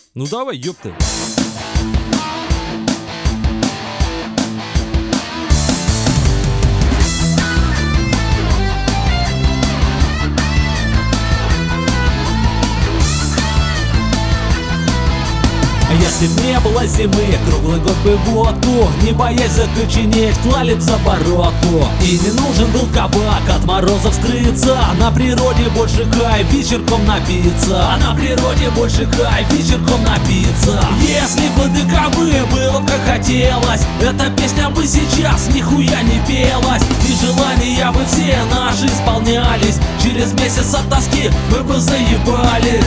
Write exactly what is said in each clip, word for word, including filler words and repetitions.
Ну давай, ёпты. Если б не было зимы, круглый год бы водку, не боясь закоченеть, клали б за бородку. И не нужен был кабак от морозов скрыться, на природе больше кайф вечерком напиться. А на природе больше кайф вечерком напиться. Если бы ДКБ было как хотелось, эта песня бы сейчас нихуя не пелась. И желания бы все наши исполнялись, через месяц от тоски мы бы заебались.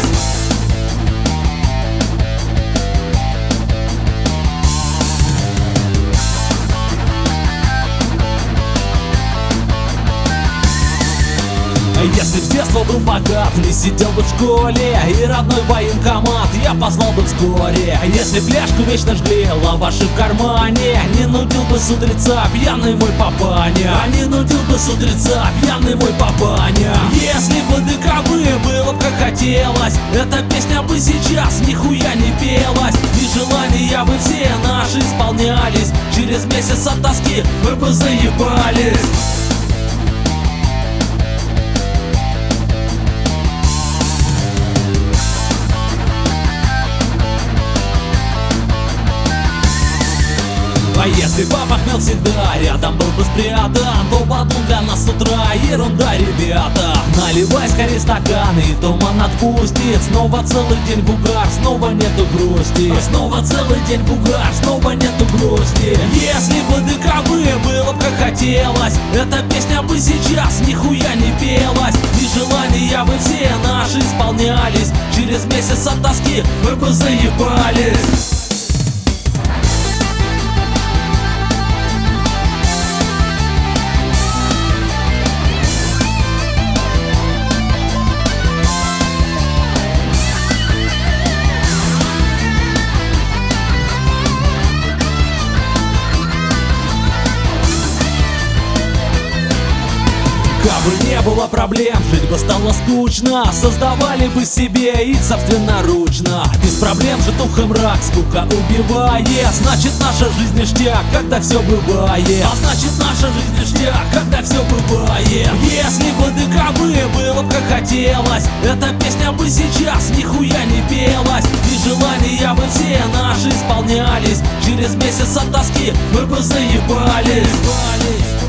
Если б с детства был богат, не сидел бы в школе, и родной военкомат я послал бы вскоре. Если пляжку вечно жгли лаваши в кармане, не нудил бы с утреца пьяный мой папаня. А не нудил бы с утреца пьяный мой папаня. Если бы ДКБ было б как хотелось, эта песня бы сейчас нихуя не пелась. И желания бы все наши исполнялись, через месяц от тоски мы бы заебались. А если папа хмел всегда рядом был бы спрятан, то подум для нас с утра ерунда, ребята. Наливай скорее стаканы, и туман отпустит. Снова целый день в угар, снова нету грусти. Снова целый день в угар, снова нету грусти. Если бы ДКБ было б как хотелось, эта песня бы сейчас нихуя не пелась. И желания бы все наши исполнялись, через месяц от тоски мы бы заебались. Кабы не было проблем, жить бы стало скучно, создавали бы себе их собственноручно. Без проблем житов и мрак, скука убивает. Значит, наша жизнь ништяк, когда все бывает. А значит, наша жизнь ништяк, когда все бывает. Если бы ДКБ было б как хотелось, эта песня бы сейчас нихуя не пелась. И желания бы все наши исполнялись, через месяц от тоски мы бы заебались.